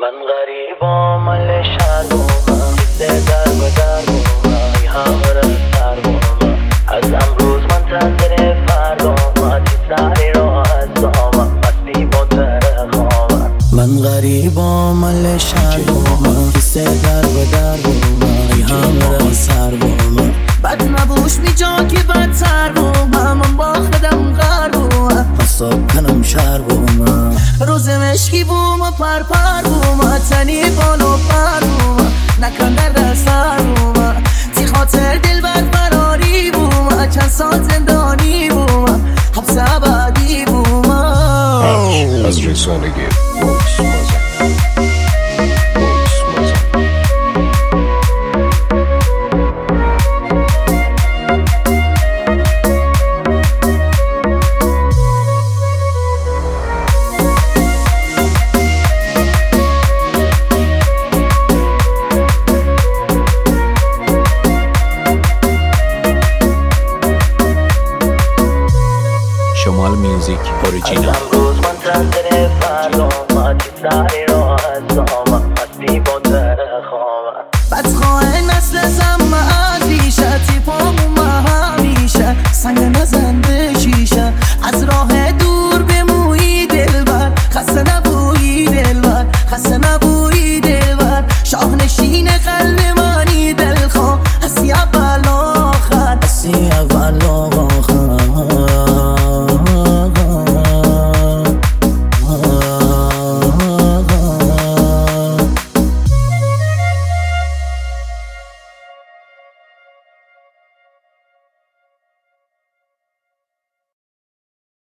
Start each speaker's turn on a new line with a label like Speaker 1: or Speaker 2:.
Speaker 1: من غریبام مال شهرام کسی در به در بومم همه سر بومم از امروز منتظر فردام تی سری را از دامم مستی با ترخامم من غریبام مال شهرام کسی در به در بومم همه سر بومم
Speaker 2: بد نبوش می جا که بدتر بومم من باختم غر بومم
Speaker 1: حساب کنم شهر بومم
Speaker 2: روز مشکی بوم و پر بومم تنی بالو پر بومم نکن در سر بومم تی خاطر دل بد براری بومم چند سال زندانی بومم حبس ابدی بومم
Speaker 3: از رسانگی
Speaker 4: شمال میوزیک اوریجینال.
Speaker 1: از امروز منتظر فردام تی سری